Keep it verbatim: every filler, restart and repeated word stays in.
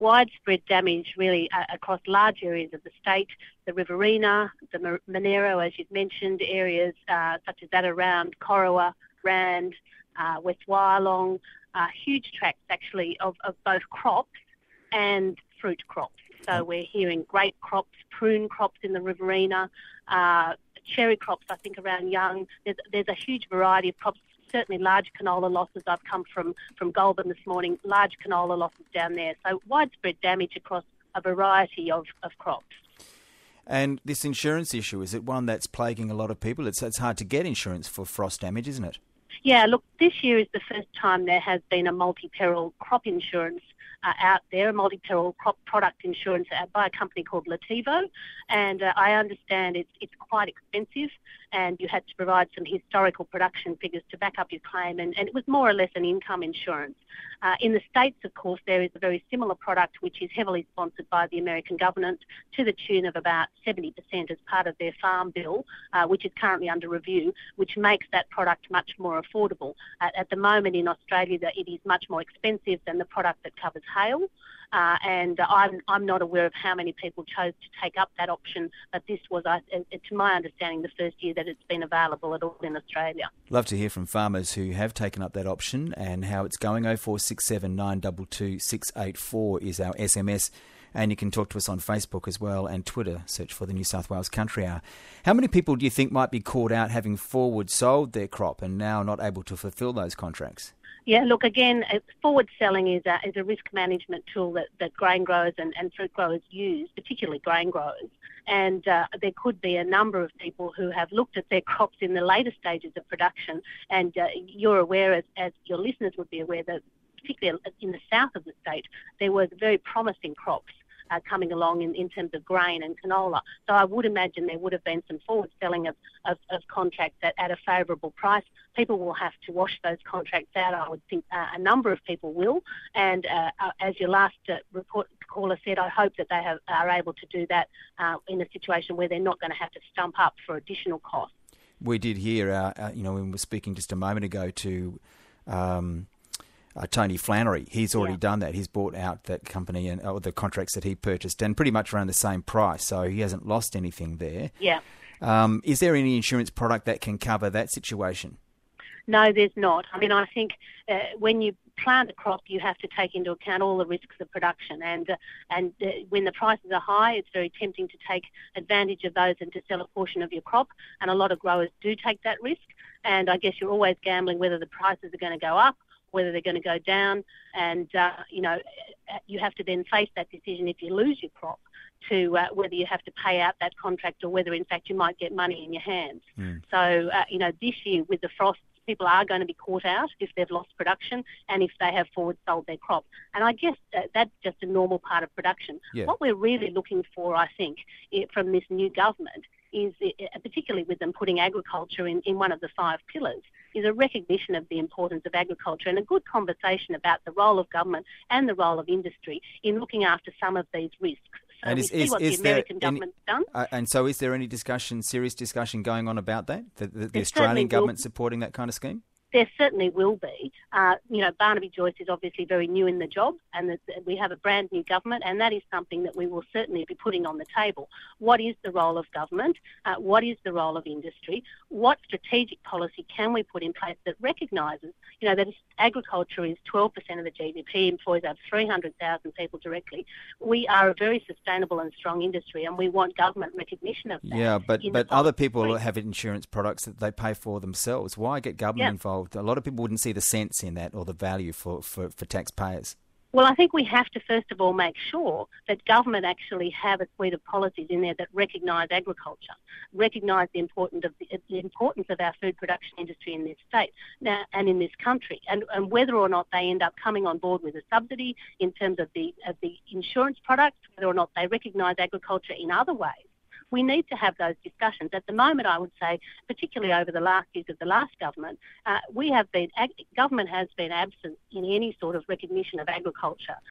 widespread damage really uh, across large areas of the state, the Riverina, the Monero, as you've mentioned, areas uh, such as that around Corowa, Rand, uh, West Wyalong, uh, huge tracts actually of, of both crops and fruit crops. So we're hearing grape crops, prune crops in the Riverina, uh, cherry crops, I think, around Young. There's, there's a huge variety of crops, certainly large canola losses. I've come from, from Goulburn this morning, large canola losses down there. So widespread damage across a variety of, of crops. And this insurance issue, is it one that's plaguing a lot of people? It's, it's hard to get insurance for frost damage, isn't it? Yeah, look, this year is the first time there has been a multi-peril crop insurance uh, out there, a multi-peril crop product insurance by a company called Lativo, and uh, I understand it's it's quite expensive, and you had to provide some historical production figures to back up your claim, and, and it was more or less an income insurance. Uh, in the States, of course, there is a very similar product which is heavily sponsored by the American government to the tune of about seventy percent as part of their farm bill, uh, which is currently under review, which makes that product much more affordable. Uh, at the moment in Australia, that it is much more expensive than the product that covers hail. Uh, and uh, I'm, I'm not aware of how many people chose to take up that option, but this was, uh, to my understanding, the first year that it's been available at all in Australia. Love to hear from farmers who have taken up that option and how it's going. oh four six seven nine two two six eight four is our S M S, and you can talk to us on Facebook as well and Twitter. Search for the New South Wales Country Hour. How many people do you think might be caught out having forward sold their crop and now not able to fulfil those contracts? Yeah, look, again, forward selling is a, is a risk management tool that, that grain growers and, and fruit growers use, particularly grain growers. And uh, there could be a number of people who have looked at their crops in the later stages of production. And uh, you're aware, as, as your listeners would be aware, that particularly in the south of the state, there was very promising crops Uh, coming along in, in terms of grain and canola. So I would imagine there would have been some forward selling of, of, of contracts at, at a favourable price. People will have to wash those contracts out. I would think uh, a number of people will. And uh, uh, as your last uh, report caller said, I hope that they have, are able to do that uh, in a situation where they're not going to have to stump up for additional costs. We did hear, uh, uh, you know, when we were speaking just a moment ago to Um Uh, Tony Flannery, he's already yeah. done that. He's bought out that company and uh, the contracts that he purchased, and pretty much around the same price, so he hasn't lost anything there. Yeah. Um, is there any insurance product that can cover that situation? No, there's not. I mean, I think uh, when you plant a crop, you have to take into account all the risks of production, and uh, and uh, when the prices are high, it's very tempting to take advantage of those and to sell a portion of your crop, and a lot of growers do take that risk, and I guess you're always gambling whether the prices are going to go up, whether they're going to go down, and, uh, you know, you have to then face that decision if you lose your crop to uh, whether you have to pay out that contract or whether, in fact, you might get money in your hands. Mm. So, uh, you know, this year with the frosts, people are going to be caught out if they've lost production and if they have forward sold their crop. And I guess uh, that's just a normal part of production. Yeah. What we're really looking for, I think, it, from this new government is, uh, particularly with them putting agriculture in, in one of the five pillars, is a recognition of the importance of agriculture and a good conversation about the role of government and the role of industry in looking after some of these risks. So and we is, see is, what is the American there any, government's done. Uh, and so is there any discussion, serious discussion going on about that? The, the, the Australian government will, supporting that kind of scheme? There certainly will be. Uh, you know, Barnaby Joyce is obviously very new in the job, and the, we have a brand new government, and that is something that we will certainly be putting on the table. What is the role of government? Uh, what is the role of industry? What strategic policy can we put in place that recognises, you know, that agriculture is twelve percent of the G D P, employs over three hundred thousand people directly. We are a very sustainable and strong industry, and we want government recognition of that. Yeah, but, but other people have insurance products that they pay for themselves. Why get government yeah. involved? A lot of people wouldn't see the sense in that or the value for, for, for taxpayers. Well, I think we have to first of all make sure that government actually have a suite of policies in there that recognise agriculture, recognise the importance of the, the importance of our food production industry in this state now and in this country, and, and whether or not they end up coming on board with a subsidy in terms of the of the insurance product, whether or not they recognise agriculture in other ways. We need to have those discussions. At the moment, I would say, particularly over the last years of the last government, uh, we have been, ag- government has been absent in any sort of recognition of agriculture.